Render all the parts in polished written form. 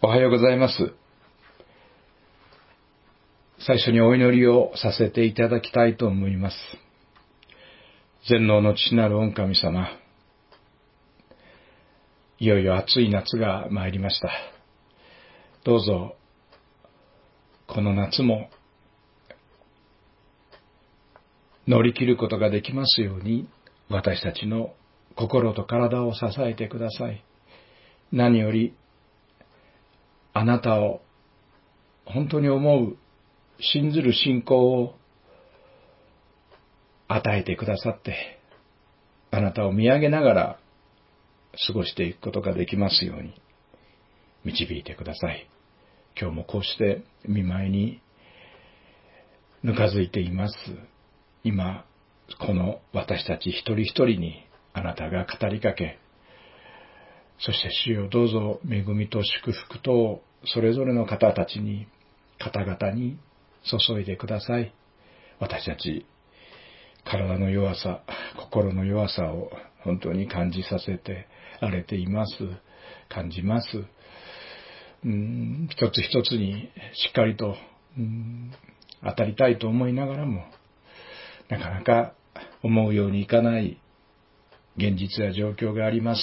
おはようございます。最初にお祈りをさせていただきたいと思います。全能の父なる御神様、いよいよ暑い夏が参りました。どうぞこの夏も乗り切ることができますように、私たちの心と体を支えてください。何よりあなたを本当に思う、信ずる信仰を与えてくださって、あなたを見上げながら過ごしていくことができますように導いてください。今日もこうして御前にぬかづいています。今この私たち一人一人にあなたが語りかけ、そして主よ、どうぞ恵みと祝福とそれぞれの方たちに、方々に注いでください。私たち体の弱さ、心の弱さを本当に感じさせてられています。感じます。一つ一つにしっかりと当たりたいと思いながらも、なかなか思うようにいかない現実や状況があります。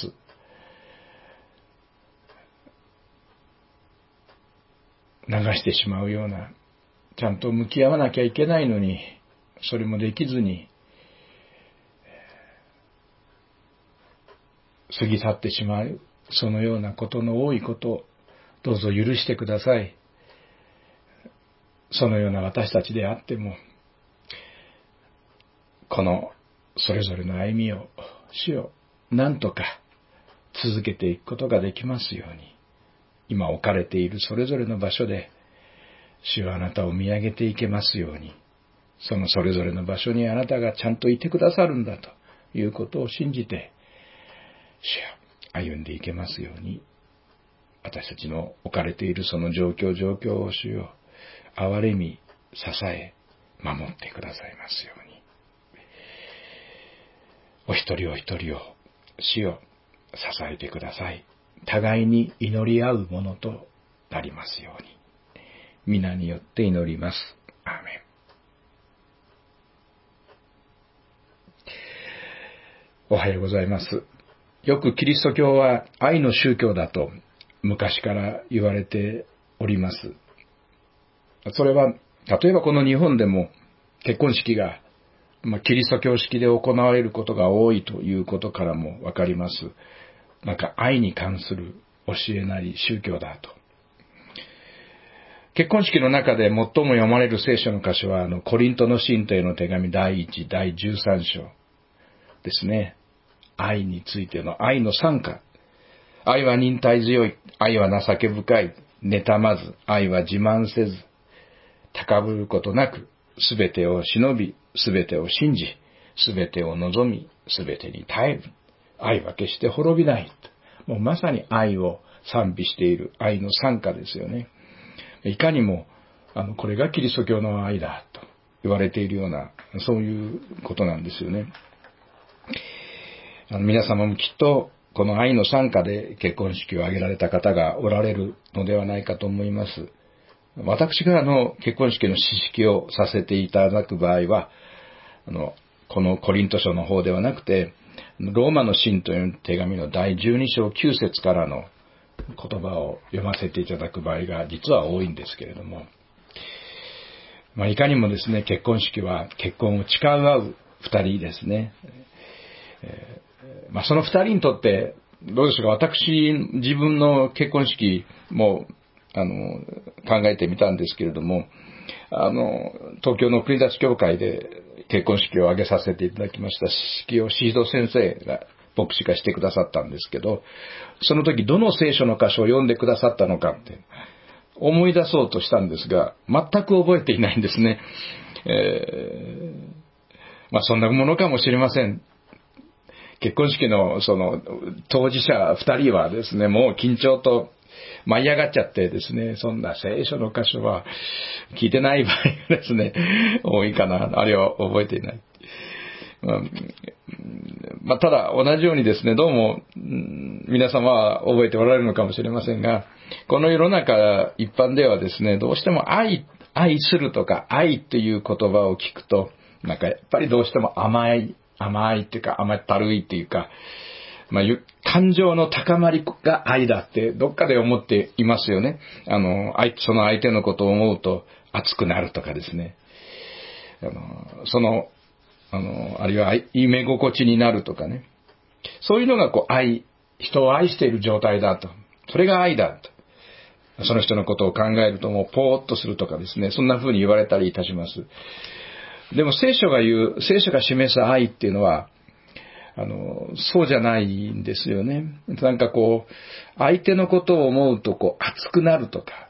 流してしまうような、ちゃんと向き合わなきゃいけないのに、それもできずに過ぎ去ってしまう、そのようなことの多いこと、どうぞ許してください。そのような私たちであっても、このそれぞれの歩みを、主よ、なんとか続けていくことができますように、今置かれているそれぞれの場所で、主はあなたを見上げていけますように、そのそれぞれの場所にあなたがちゃんといてくださるんだということを信じて、主よ、歩んでいけますように、私たちの置かれているその状況を主よ、憐れみ、支え、守ってくださいますように。お一人お一人を主よ、支えてください。互いに祈り合うものとなりますように。皆によって祈ります。アーメン。おはようございます。よくキリスト教は愛の宗教だと昔から言われております。それは、例えばこの日本でも結婚式がキリスト教式で行われることが多いということからもわかります。なんか愛に関する教えなり宗教だと。結婚式の中で最も読まれる聖書の箇所は、コリントの信徒への手紙第1、第13章ですね。愛についての愛の賛歌。愛は忍耐強い。愛は情け深い。妬まず。愛は自慢せず。高ぶることなく。すべてを忍び。すべてを信じ。すべてを望み。すべてに耐える。愛は決して滅びない。もうまさに愛を賛美している愛の賛歌ですよね。いかにも、これがキリスト教の愛だと言われているような、そういうことなんですよね。皆様もきっと、この愛の賛歌で結婚式を挙げられた方がおられるのではないかと思います。私が結婚式の式式をさせていただく場合は、このコリント書の方ではなくて、ローマの信徒への手紙の第12章9節からの言葉を読ませていただく場合が実は多いんですけれども、いかにもですね、結婚式は結婚を誓う合う二人ですね。その二人にとってどうでしょうか。私自分の結婚式も考えてみたんですけれども、東京の国立教会で結婚式を挙げさせていただきました。式をシード先生が牧師がしてくださったんですけど、その時どの聖書の箇所を読んでくださったのかって思い出そうとしたんですが、全く覚えていないんですね。そんなものかもしれません。結婚式のその当事者二人はですね、もう緊張と舞い上がっちゃってですね、そんな聖書の箇所は聞いてない場合がですね、多いかな。あれは覚えていない。ただ同じようにですね、どうも皆様は覚えておられるのかもしれませんが、 この世の中一般ではですね、どうしても愛するとか愛っていう言葉を聞くと、なんかやっぱりどうしても甘いっていうか甘ったるいっていうか、感情の高まりが愛だってどっかで思っていますよね。その相手のことを思うと熱くなるとかですね。あるいは夢心地になるとかね。そういうのが人を愛している状態だと。それが愛だと。その人のことを考えるともうポーッとするとかですね。そんな風に言われたりいたします。でも聖書が示す愛っていうのは、そうじゃないんですよね。なんか相手のことを思うと熱くなるとか、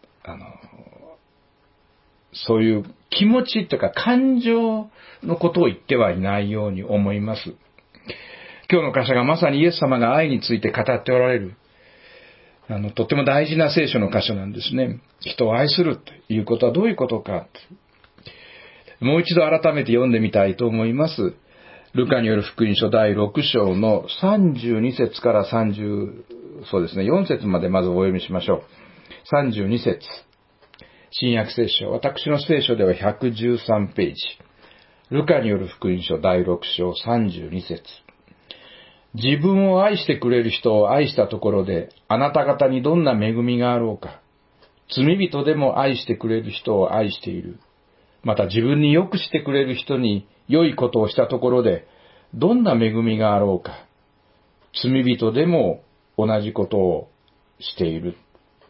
そういう気持ちとか感情のことを言ってはいないように思います。今日の箇所がまさにイエス様が愛について語っておられる、とっても大事な聖書の箇所なんですね。人を愛するということはどういうことか。もう一度改めて読んでみたいと思います。ルカによる福音書第6章の32節から4節までまずお読みしましょう。32節。新約聖書。私の聖書では113ページ。ルカによる福音書第6章32節。自分を愛してくれる人を愛したところで、あなた方にどんな恵みがあろうか。罪人でも愛してくれる人を愛している。また自分に良くしてくれる人に良いことをしたところで、どんな恵みがあろうか。罪人でも同じことをしている。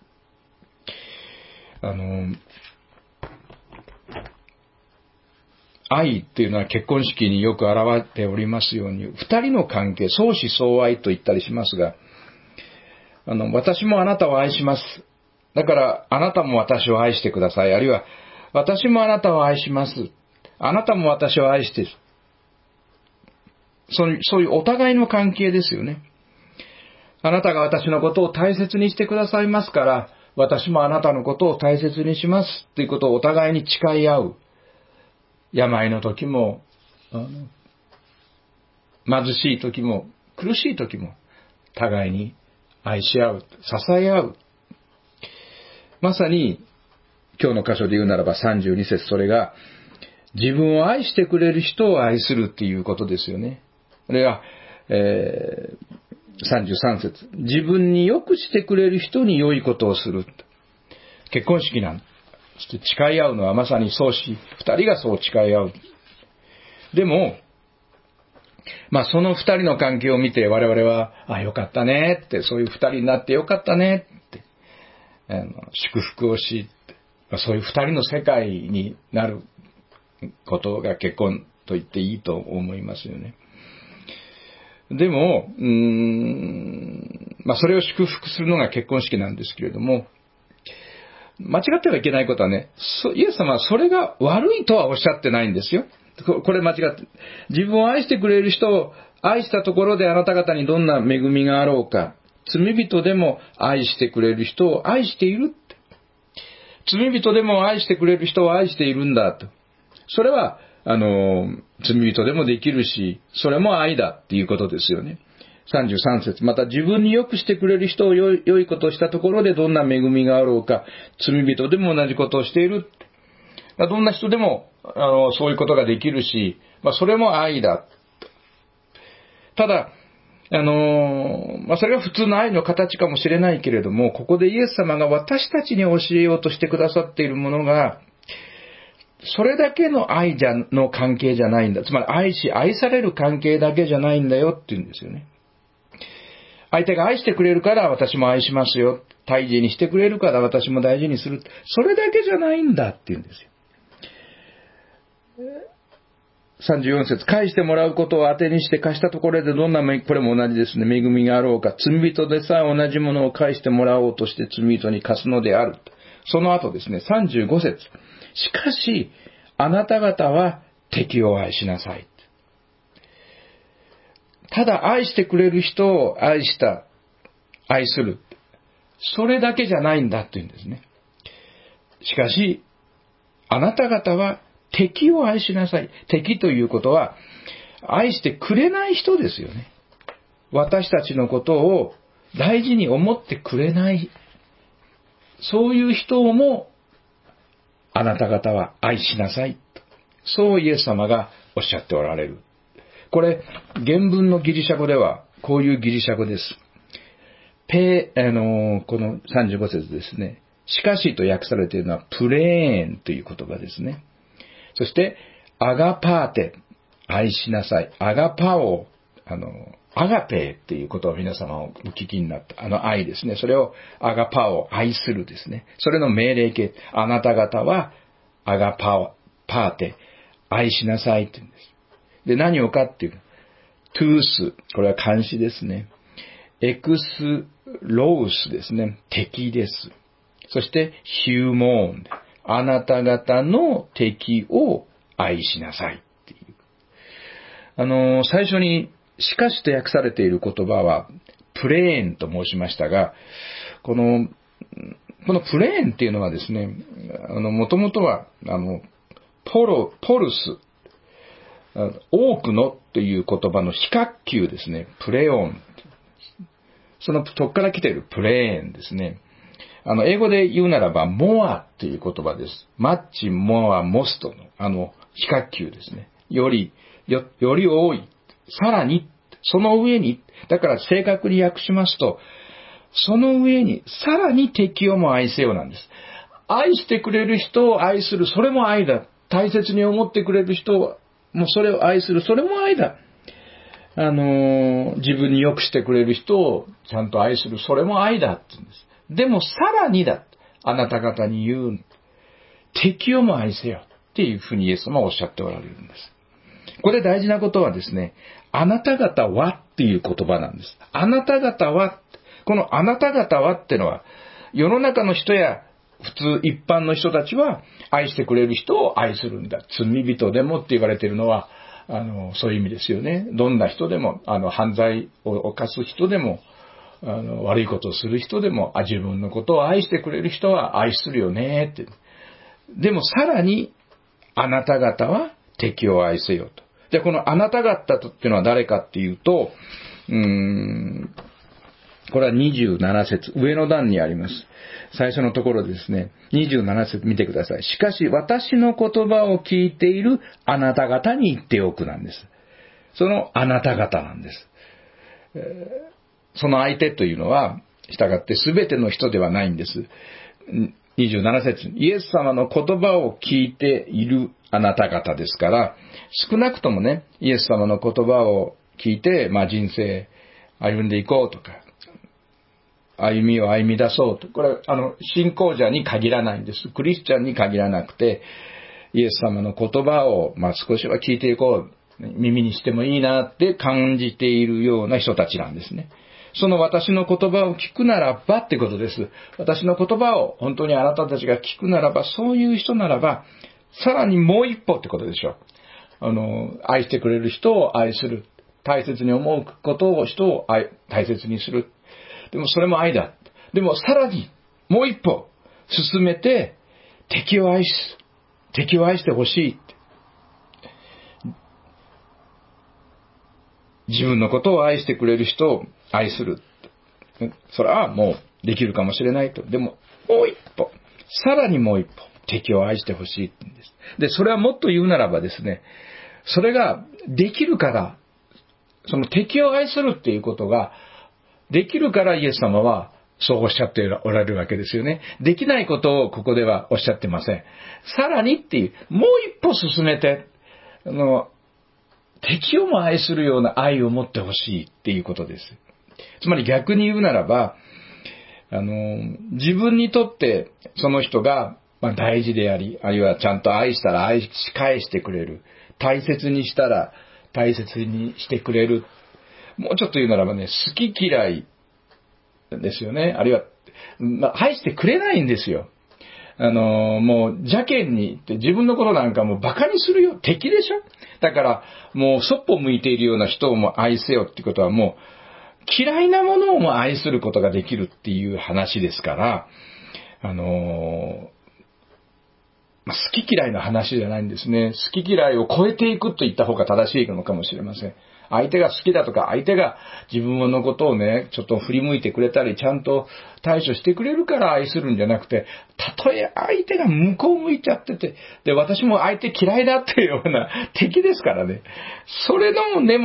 愛っていうのは結婚式によく現れておりますように、二人の関係、相思相愛と言ったりしますが、私もあなたを愛します。だからあなたも私を愛してください。あるいは私もあなたを愛します。あなたも私を愛している。そういうお互いの関係ですよね。あなたが私のことを大切にしてくださいますから、私もあなたのことを大切にしますということをお互いに誓い合う。病の時も、貧しい時も、苦しい時も、互いに愛し合う、支え合う。まさに、今日の箇所で言うならば32節、それが、自分を愛してくれる人を愛するっていうことですよね。これが、33節、自分に良くしてくれる人に良いことをする。結婚式なんだ。そして誓い合うのはまさに二人がそう誓い合う。でも、その二人の関係を見て我々は、よかったねって、そういう二人になってよかったねって、祝福をし、そういう二人の世界になることが結婚と言っていいと思いますよね。でも、それを祝福するのが結婚式なんですけれども、間違ってはいけないことはね、イエス様はそれが悪いとはおっしゃってないんですよ。これ間違って。自分を愛してくれる人を愛したところであなた方にどんな恵みがあろうか。罪人でも愛してくれる人を愛しているって。罪人でも愛してくれる人を愛しているんだと。それは、罪人でもできるし、それも愛だっていうことですよね。33節、また自分に良くしてくれる人を良いことをしたところでどんな恵みがあろうか、罪人でも同じことをしている。どんな人でもそういうことができるし、それも愛だ。ただ、それが普通の愛の形かもしれないけれども、ここでイエス様が私たちに教えようとしてくださっているものが、それだけの愛の関係じゃないんだ。つまり愛される関係だけじゃないんだよって言うんですよね。相手が愛してくれるから私も愛しますよ。大事にしてくれるから私も大事にする。それだけじゃないんだって言うんですよ。34節、返してもらうことを当てにして貸したところでこれも同じですね。恵みがあろうか。罪人でさえ同じものを返してもらおうとして罪人に貸すのである。その後ですね、35節。しかし、あなた方は敵を愛しなさい。ただ愛してくれる人を愛する。それだけじゃないんだって言うんですね。しかし、あなた方は敵を愛しなさい。敵ということは、愛してくれない人ですよね。私たちのことを大事に思ってくれないそういう人をもあなた方は愛しなさいと。そうイエス様がおっしゃっておられる。これ、原文のギリシャ語ではこういうギリシャ語です。この35節ですね。しかしと訳されているのはプレーンという言葉ですね。そして、アガパーテ、愛しなさい。アガパオ、アガペっていうことを皆様お聞きになった。愛ですね。それをアガパオ、愛するですね。それの命令形。あなた方はアガパーテ、愛しなさいって言うんです。で、何をかっていうと、トゥース、これは漢詩ですね。エクスロースですね。敵です。そして、ヒューモーン。あなた方の敵を愛しなさいっていう。最初に、しかしと訳されている言葉は、プレーンと申しましたが、このプレーンっていうのはですね、もともとは、ポルス、多くのという言葉の非角球ですね、プレオン。そのとこから来ているプレーンですね。英語で言うならば、モアっていう言葉です。マッチ、モア、モストの、非角球ですね。より多い。さらに、その上に、だから正確に訳しますと、その上に、さらに敵をも愛せよなんです。愛してくれる人を愛する、それも愛だ。大切に思ってくれる人を、もうそれを愛する、それも愛だ。自分に良くしてくれる人をちゃんと愛する、それも愛だって言うんです。でもさらにだ。あなた方に言う。敵をも愛せよ。っていうふうにイエス様はおっしゃっておられるんです。これ大事なことはですね、あなた方はっていう言葉なんです。あなた方は、このあなた方はってのは、世の中の人や普通一般の人たちは愛してくれる人を愛するんだ。罪人でもって言われているのは、そういう意味ですよね。どんな人でも、犯罪を犯す人でも、悪いことをする人でも、自分のことを愛してくれる人は愛するよねって。でもさらに、あなた方は敵を愛せよと。で、このあなた方っていうのは誰かっていうと、これは27節、上の段にあります。最初のところですね、27節見てください。しかし私の言葉を聞いているあなた方に言っておくなんです。そのあなた方なんです。その相手というのは、従って全ての人ではないんです。27節、イエス様の言葉を聞いているあなた方ですから、少なくともね、イエス様の言葉を聞いて、人生歩んでいこうとか、歩みを歩み出そうと。これは、信仰者に限らないんです。クリスチャンに限らなくて、イエス様の言葉を、少しは聞いていこう。耳にしてもいいなって感じているような人たちなんですね。その私の言葉を聞くならばってことです。私の言葉を本当にあなたたちが聞くならば、そういう人ならば、さらにもう一歩ってことでしょ。愛してくれる人を愛する。大切に思うことを、人を大切にする。でもそれも愛だ。でもさらにもう一歩進めて敵を愛してほしい。自分のことを愛してくれる人を愛する。それはもうできるかもしれないと。でももう一歩、さらにもう一歩敵を愛してほしいって言うんです。で、それはもっと言うならばですね、それができるから、その敵を愛するっていうことができるからイエス様はそうおっしゃっておられるわけですよね。できないことをここではおっしゃってません。さらにっていう、もう一歩進めて、敵をも愛するような愛を持ってほしいっていうことです。つまり逆に言うならば、自分にとってその人が大事であり、あるいはちゃんと愛したら愛し返してくれる。大切にしたら大切にしてくれる。もうちょっと言うならばね、好き嫌いですよね。あるいは、愛してくれないんですよ。もう邪険に言って自分のことなんかもう馬鹿にするよ。敵でしょ。だからもうそっぽ向いているような人をも愛せよってことはもう嫌いなものをも愛することができるっていう話ですから、好き嫌いの話じゃないんですね。好き嫌いを超えていくと言った方が正しいのかもしれません。 相手が好きだとか、相手が自分のことをね、ちょっと振り向いてくれたり、ちゃんと対処してくれるから愛するんじゃなくて、たとえ相手が向こう向いちゃってて、で、私も相手嫌いだっていうような敵ですからね。それで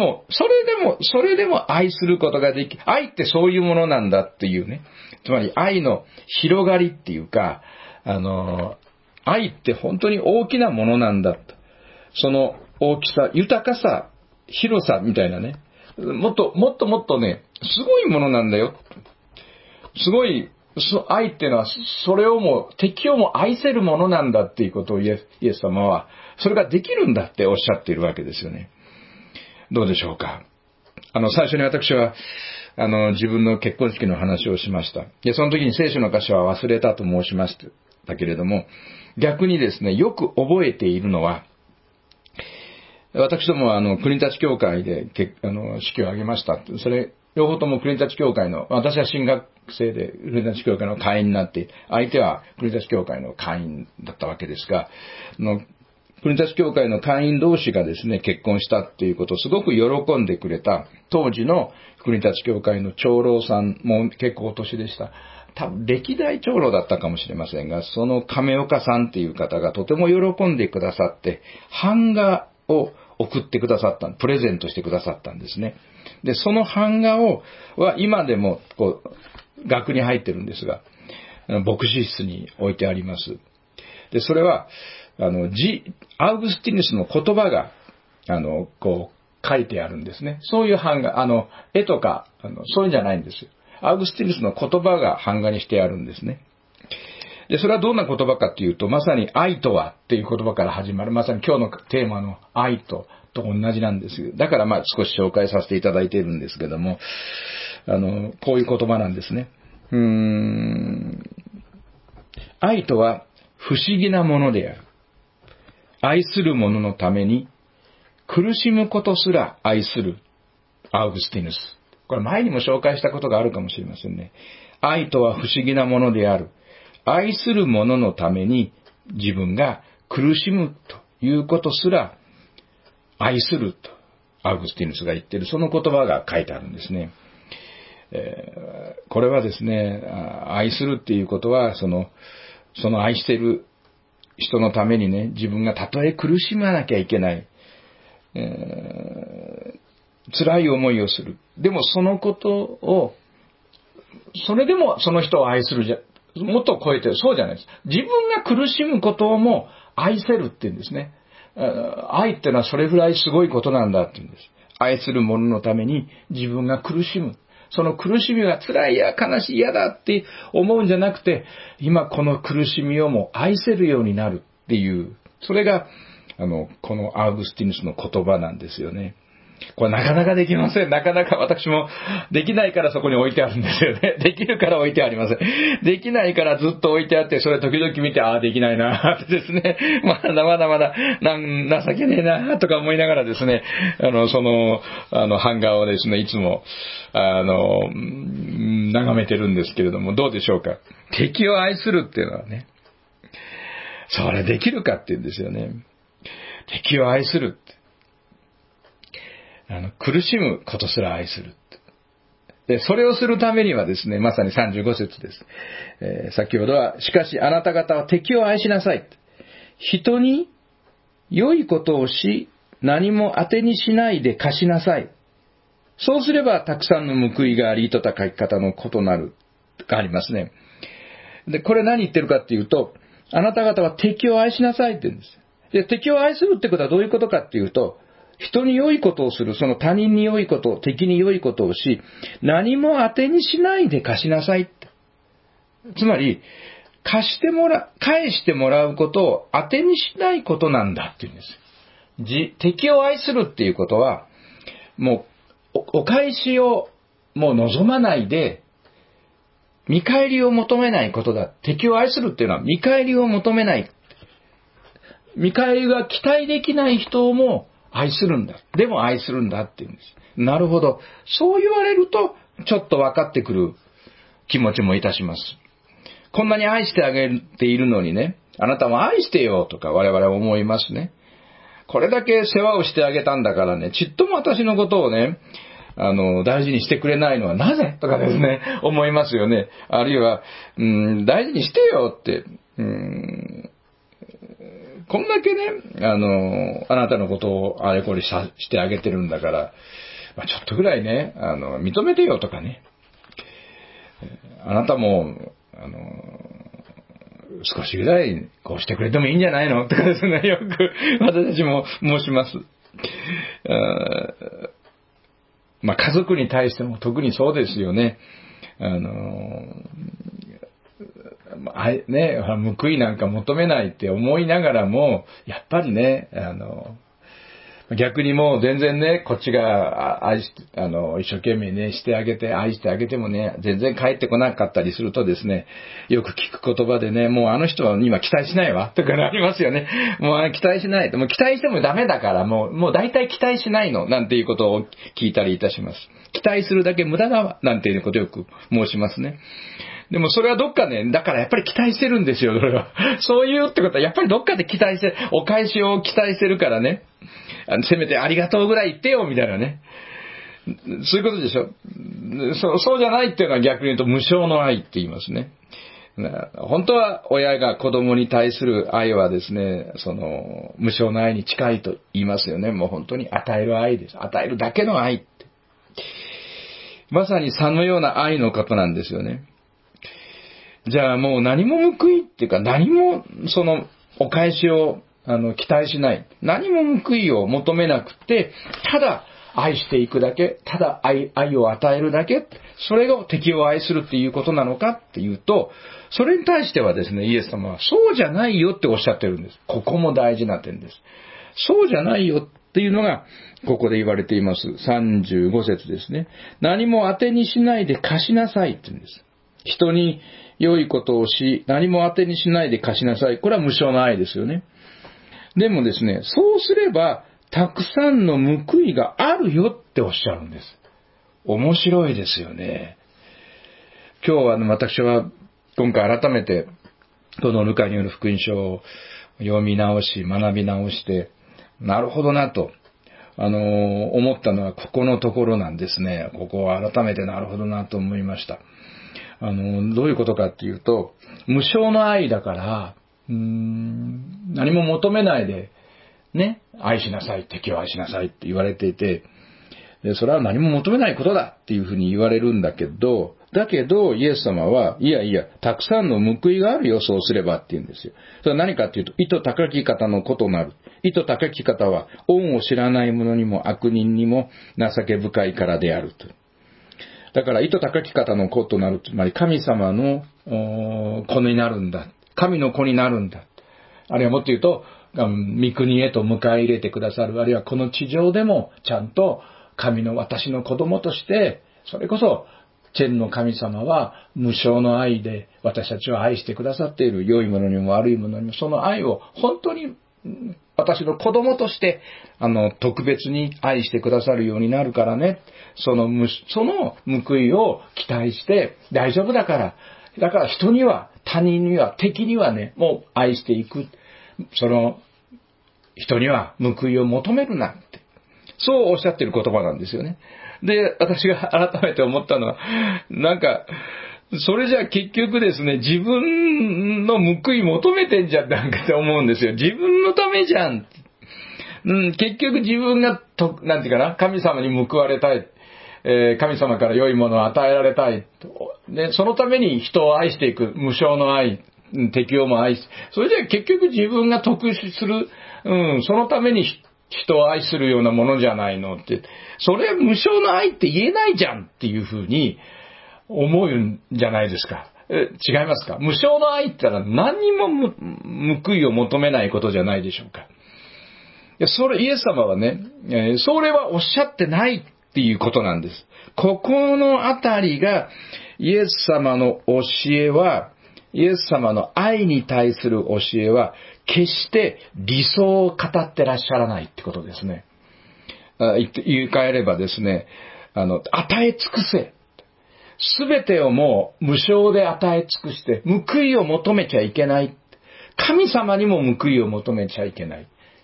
も愛することができ、愛ってそういうものなんだっていうね。つまり愛の広がりっていうか、愛って本当に大きなものなんだと。その大きさ、豊かさ、広さみたいなね。もっとね、すごいものなんだよ。すごい、愛っていうのは、それをも、敵をも愛せるものなんだっていうことをイエス様は、それができるんだっておっしゃっているわけですよね。どうでしょうか。最初に私は、自分の結婚式の話をしました。で、その時に聖書の箇所は忘れたと申しましたけれども、逆にですね、よく覚えているのは、私どもは国立教会で式を挙げました。それ、両方とも国立教会の、私は神学生で国立教会の会員になって、相手は国立教会の会員だったわけですが、国立教会の会員同士がですね、結婚したっていうことをすごく喜んでくれた、当時の国立教会の長老さんも結構お年でした。多分歴代長老だったかもしれませんが、その亀岡さんっていう方がとても喜んでくださって、版画を送ってくださった、プレゼントしてくださったんですね。で、その版画は今でも額に入ってるんですが、牧師室に置いてあります。で、それは、アウグスティヌスの言葉が、書いてあるんですね。そういう版画、絵とか、そういうんじゃないんですよ。アウグスティヌスの言葉が版画にしてあるんですね。で、それはどんな言葉かっていうと、まさに愛とはっていう言葉から始まる、まさに今日のテーマの愛と同じなんですよ。だから少し紹介させていただいているんですけども、こういう言葉なんですね。愛とは不思議なものである。愛する者のために苦しむことすら愛するアウグスティヌス。これ前にも紹介したことがあるかもしれませんね。愛とは不思議なものである。愛する者のために自分が苦しむということすら愛するとアウグスティヌスが言っている、その言葉が書いてあるんですね。これはですね、愛するっていうことはその愛している人のためにね、自分がたとえ苦しまなきゃいけない、辛い思いをする。でもそのことを、それでもその人を愛するもっと超えてる。そうじゃないです。自分が苦しむことをも愛せるって言うんですね。愛ってのはそれぐらいすごいことなんだって言うんです。愛する者のために自分が苦しむ。その苦しみが辛いや悲しい嫌だって思うんじゃなくて、今この苦しみをも愛せるようになるっていう、それがこのアウグスティヌスの言葉なんですよね。これなかなかできません。なかなか私もできないからそこに置いてあるんですよね。できるから置いてありません。できないからずっと置いてあって、それ時々見て、できないなってですね。まだ情けねえなとか思いながらですね、版画をですね、いつも、眺めてるんですけれども、どうでしょうか。敵を愛するっていうのはね、それできるかっていうんですよね。敵を愛するって。苦しむことすら愛する。で、それをするためにはですね、まさに35節です。先ほどは、しかしあなた方は敵を愛しなさい。人に良いことをし、何も当てにしないで貸しなさい。そうすればたくさんの報いがあり、糸高き方の異なる、がありますね。で、これ何言ってるかっていうと、あなた方は敵を愛しなさいって言うんです。で、敵を愛するってことはどういうことかっていうと、人に良いことをする、その他人に良いこと、敵に良いことをし、何も当てにしないで貸しなさいって。つまり、返してもらうことを当てにしないことなんだっていうんです。敵を愛するっていうことは、もう、お返しをもう望まないで、見返りを求めないことだ。敵を愛するっていうのは見返りを求めない。見返りが期待できない人も愛するんだ。でも愛するんだって言うんです。なるほど。そう言われると、ちょっと分かってくる気持ちもいたします。こんなに愛してあげているのにね、あなたも愛してよとか我々は思いますね。 これだけ世話をしてあげたんだからね、ちっとも私のことをね、大事にしてくれないのはなぜとかですね、思いますよね。あるいは、大事にしてよって、こんだけね、あなたのことをあれこれしてあげてるんだから、ちょっとぐらいね、認めてよとかね。あなたも、少しぐらいこうしてくれてもいいんじゃないのとかですね、よく私たちも申します。家族に対しても特にそうですよね。報いなんか求めないって思いながらも、やっぱりね、逆にもう全然ね、こっちが一生懸命ね、してあげて、愛してあげてもね、全然帰ってこなかったりするとですね、よく聞く言葉でね、もうあの人は今期待しないわ、とかありますよね。もう期待しない。もう期待してもダメだから、もう大体期待しないの、なんていうことを聞いたりいたします。期待するだけ無駄だわ、なんていうことをよく申しますね。でもそれはどっかね、だからやっぱり期待してるんですよ、それは。そういうってことは、やっぱりどっかで期待して、お返しを期待してるからね。せめてありがとうぐらい言ってよ、みたいなね。そういうことでしょ。そうじゃないっていうのは逆に言うと無償の愛って言いますね。本当は親が子供に対する愛はですね、無償の愛に近いと言いますよね。もう本当に与える愛です。与えるだけの愛って。まさにそのような愛の方なんですよね。じゃあもう何も報いっていうか、何もお返しを期待しない。何も報いを求めなくて、ただ愛していくだけ、ただ愛を与えるだけ、それが敵を愛するっていうことなのかっていうと、それに対してはですね、イエス様はそうじゃないよっておっしゃってるんです。ここも大事な点です。そうじゃないよっていうのが、ここで言われています。35節ですね。何も当てにしないで貸しなさいって言うんです。人に良いことをし、何も当てにしないで貸しなさい。これは無償の愛ですよね。でもですね、そうすれば、たくさんの報いがあるよっておっしゃるんです。面白いですよね。今日は私は今回改めて、このルカによる福音書を読み直し、学び直して、なるほどなと、思ったのはここのところなんですね。ここを改めてなるほどなと思いました。どういうことかっていうと、無償の愛だから、何も求めないで、ね、愛しなさい、敵を愛しなさいって言われていて、でそれは何も求めないことだっていうふうに言われるんだけど、イエス様は、いやいや、たくさんの報いがあるよ、そうすればって言うんですよ。それは何かっていうと、意図高き方のことなる。意図高き方は、恩を知らない者にも悪人にも情け深いからであると。だから、意図高き方の子となる。つまり、神様の子になるんだ。神の子になるんだ。あるいはもっと言うと、御国へと迎え入れてくださる。あるいはこの地上でも、ちゃんと神の私の子供として、それこそ、天の神様は無償の愛で私たちを愛してくださっている。良いものにも悪いものにも、その愛を本当に私の子供として、特別に愛してくださるようになるからね。その報いを期待して、大丈夫だから。人には、他人には、敵にはね、もう愛していく。人には報いを求めるなって。そうおっしゃってる言葉なんですよね。で、私が改めて思ったのは、それじゃ結局ですね、自分の報い求めてんじゃんって思うんですよ。自分のためじゃん。結局自分が神様に報われたい。神様から良いものを与えられたい。で、そのために人を愛していく。無償の愛。適応も愛し、それじゃ結局自分が得する。そのために人を愛するようなものじゃないのって。それ無償の愛って言えないじゃんっていうふうに思うんじゃないですか。違いますか？無償の愛って言ったら何にも報いを求めないことじゃないでしょうか。イエス様はね、それはおっしゃってないっていうことなんです。ここのあたりがイエス様の教えは、イエス様の愛に対する教えは決して理想を語ってらっしゃらないってことですね。言い換えればですね、与え尽くせ。すべてをもう無償で与え尽くして報いを求めちゃいけない。神様にも報いを求めちゃいけない。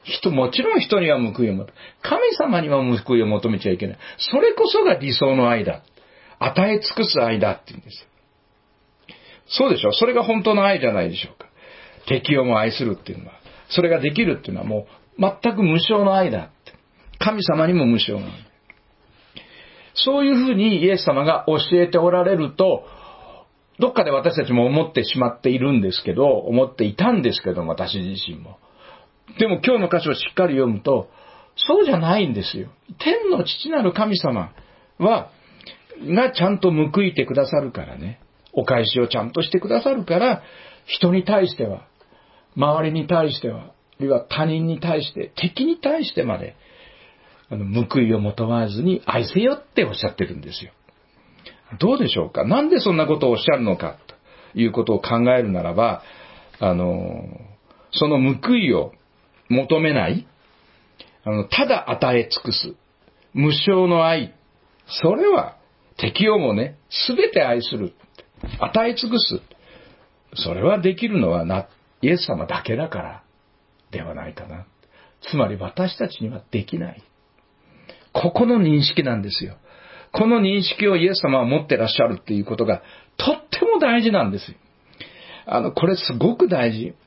もちろん人には報いを求め、神様には報いを求めちゃいけない。それこそが理想の愛だ。与え尽くす愛だって言うんです。そうでしょ？それが本当の愛じゃないでしょうか。敵をも愛するっていうのは、それができるっていうのはもう全く無償の愛だって。神様にも無償の愛。そういうふうにイエス様が教えておられると、どっかで私たちも思ってしまっているんですけど、思っていたんですけど、私自身も。でも今日の箇所をしっかり読むと、そうじゃないんですよ。天の父なる神様がちゃんと報いてくださるからね。お返しをちゃんとしてくださるから、人に対しては、周りに対しては、あるいは他人に対して、敵に対してまで、報いを求めずに愛せよっておっしゃってるんですよ。どうでしょうか？なんでそんなことをおっしゃるのかということを考えるならば、その報いを求めない、ただ与え尽くす、無償の愛、それは敵をもね、すべて愛する、与え尽くす、それはできるのはイエス様だけだからではないかな。つまり私たちにはできない。ここの認識なんですよ。この認識をイエス様は持ってらっしゃるっていうことがとっても大事なんですよ。これすごく大事。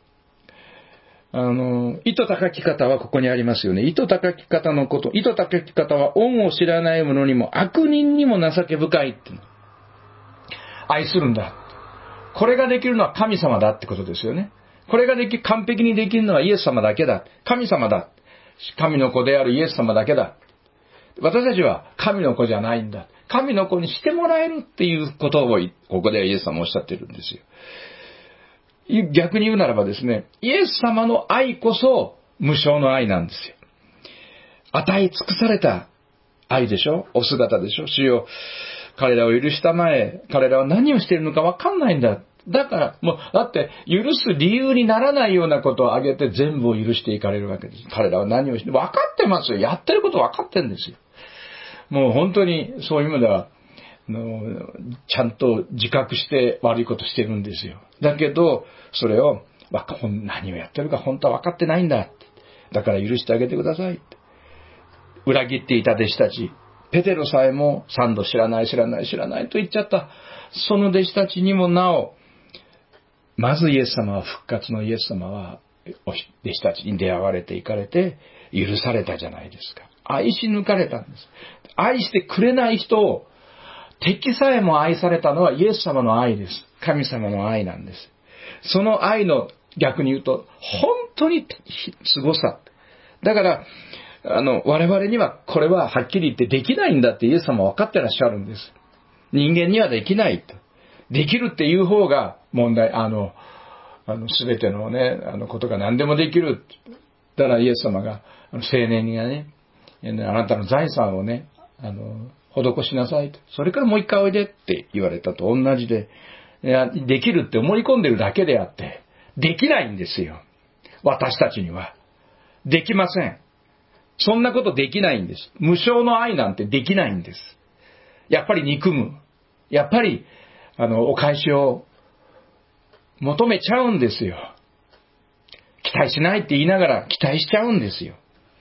糸高き方はここにありますよね。糸高き方のこと。糸高き方は恩を知らない者にも悪人にも情け深いって。愛するんだ。これができるのは神様だってことですよね。これが完璧にできるのはイエス様だけだ。神様だ。神の子であるイエス様だけだ。私たちは神の子じゃないんだ。神の子にしてもらえるっていうことを、ここではイエス様おっしゃってるんですよ。逆に言うならばですね、イエス様の愛こそ無償の愛なんですよ。与え尽くされた愛でしょ？お姿でしょ？主よ、彼らを許したまえ、彼らは何をしているのか分かんないんだ。だから、だって許す理由にならないようなことを挙げて全部を許していかれるわけです。彼らは何をして、分かってますよ。やってること分かってるんですよ。もう本当にそういう意味では、ちゃんと自覚して悪いことしてるんですよ。だけど、それを、何をやってるか本当は分かってないんだって。だから許してあげてくださいって。裏切っていた弟子たち、ペテロさえも3度知らないと言っちゃった。その弟子たちにもなお、まずイエス様は、復活のイエス様は、弟子たちに出会われていかれて、許されたじゃないですか。愛し抜かれたんです。愛してくれない人を、敵さえも愛されたのはイエス様の愛です。神様の愛なんです。その愛の逆に言うと、本当に凄さ。だから、我々にはこれははっきり言ってできないんだってイエス様は分かってらっしゃるんです。人間にはできないと。できるっていう方が問題、すべてのね、ことが何でもできる。だからイエス様が、青年がね、あなたの財産をね、施しなさいと。それからもう一回おいでって言われたと同じで、できるって思い込んでるだけであって、できないんですよ。私たちには。できません。そんなことできないんです。無償の愛なんてできないんです。やっぱり憎む。やっぱり、お返しを求めちゃうんですよ。期待しないって言いながら期待しちゃうんですよ。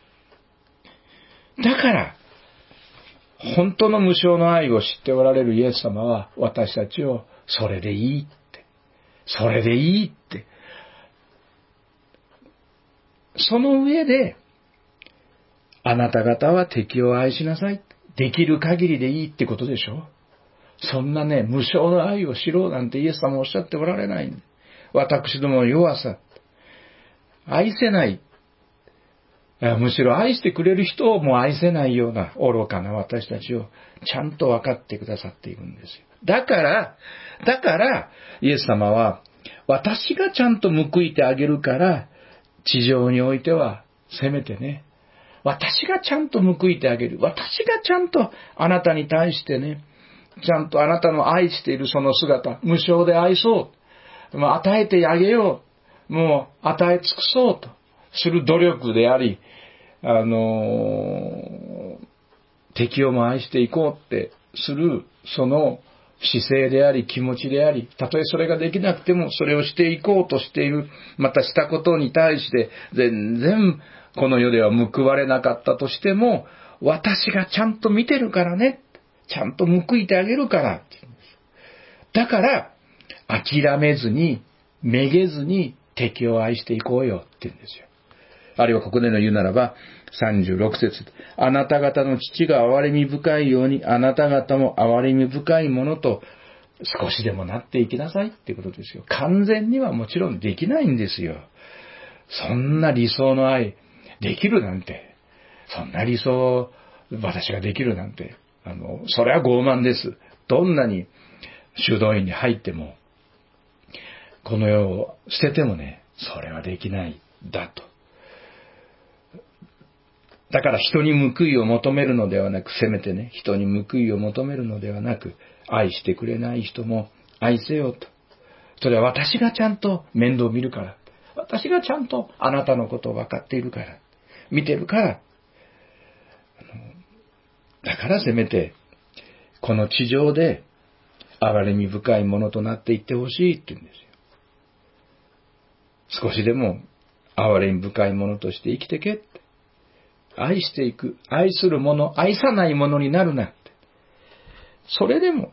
だから、本当の無償の愛を知っておられるイエス様は私たちをそれでいいって。それでいいって。その上で、あなた方は敵を愛しなさい。できる限りでいいってことでしょ。そんなね、無償の愛を知ろうなんてイエス様おっしゃっておられない。私どもの弱さ。愛せない。むしろ愛してくれる人をも愛せないような愚かな私たちをちゃんと分かってくださっているんですよ。だから、イエス様は私がちゃんと報いてあげるから、地上においてはせめてね、私がちゃんと報いてあげる。私がちゃんとあなたに対してね、ちゃんとあなたの愛しているその姿、無償で愛そう。与えてあげよう。もう与え尽くそうとする努力であり、敵をも愛していこうってする、その姿勢であり気持ちであり、たとえそれができなくてもそれをしていこうとしている、またしたことに対して全然この世では報われなかったとしても、私がちゃんと見てるからね、ちゃんと報いてあげるからって言うんです。だから諦めずにめげずに敵を愛していこうよって言うんですよ。あるいはここでの言うならば36節、あなた方の父が憐れみ深いようにあなた方も憐れみ深いものと少しでもなっていきなさいっていうことですよ。完全にはもちろんできないんですよ。そんな理想の愛できるなんて、そんな理想私ができるなんて、それは傲慢です。どんなに修道院に入ってもこの世を捨ててもね、それはできないだと。だから人に報いを求めるのではなく、せめてね、人に報いを求めるのではなく、愛してくれない人も愛せよと。それは私がちゃんと面倒見るから。私がちゃんとあなたのことを分かっているから。見てるから。だからせめて、この地上で憐れみ深いものとなっていってほしいって言うんですよ。少しでも憐れみ深いものとして生きてけって。愛していく。愛するもの、愛さないものになるなって。それでも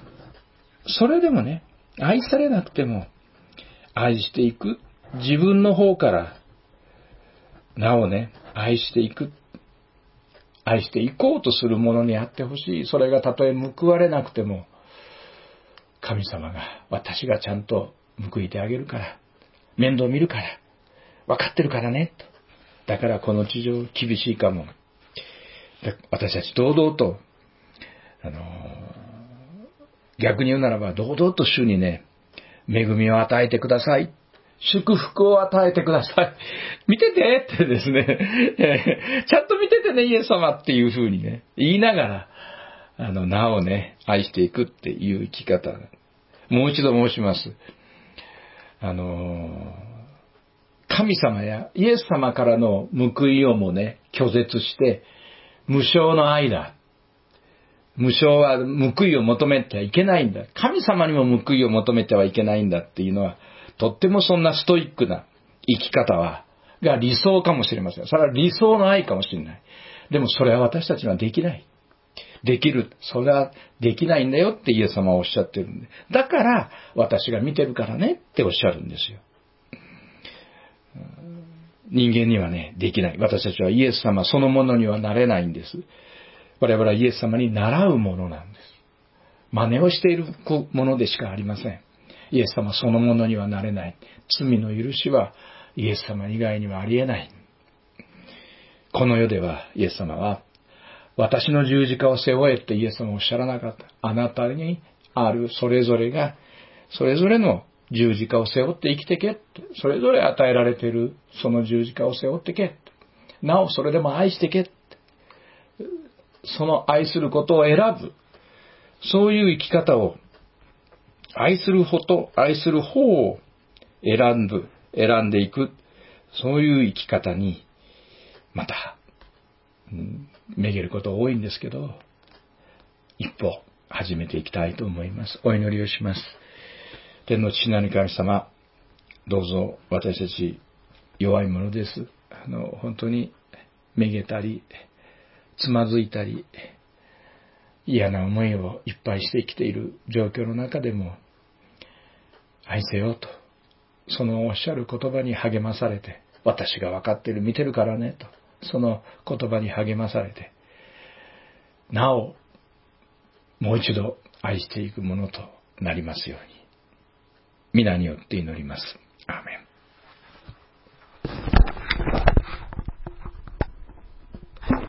ね、愛されなくても、愛していく。自分の方から、なおね、愛していく。愛していこうとするものにあってほしい。それがたとえ報われなくても、神様が、私がちゃんと報いてあげるから、面倒見るから、分かってるからね、と。だからこの地上厳しいかも。私たち堂々と、逆に言うならば堂々と主にね、恵みを与えてください。祝福を与えてください。見ててってですね、ちゃんと見ててね、イエス様っていう風にね、言いながら、なおね、愛していくっていう生き方。もう一度申します。神様やイエス様からの報いをもね、拒絶して、無償の愛だ。無償は報いを求めてはいけないんだ。神様にも報いを求めてはいけないんだっていうのは、とってもそんなストイックな生き方が理想かもしれません。それは理想の愛かもしれない。でもそれは私たちにはできない。できる。それはできないんだよってイエス様はおっしゃってるんで。だから私が見てるからねっておっしゃるんですよ。人間にはね、できない。私たちはイエス様そのものにはなれないんです。我々はイエス様に習うものなんです。真似をしているものでしかありません。イエス様そのものにはなれない。罪の許しはイエス様以外にはありえない。この世ではイエス様は、私の十字架を背負えってイエス様はおっしゃらなかった。あなたにあるそれぞれが、それぞれの十字架を背負って生きてけって。それぞれ与えられているその十字架を背負ってけって。なおそれでも愛してけって。その愛することを選ぶ。そういう生き方を、愛する方を選んでいく。そういう生き方に、また、めげること多いんですけど、一歩始めていきたいと思います。お祈りをします。天の父なる神様、どうぞ私たち弱いものです。本当にめげたり、つまずいたり、嫌な思いをいっぱいして生きている状況の中でも、愛せよと、そのおっしゃる言葉に励まされて、私が分かってる、見てるからねと、その言葉に励まされて、なお、もう一度愛していくものとなりますように。皆によって祈ります。アーメン。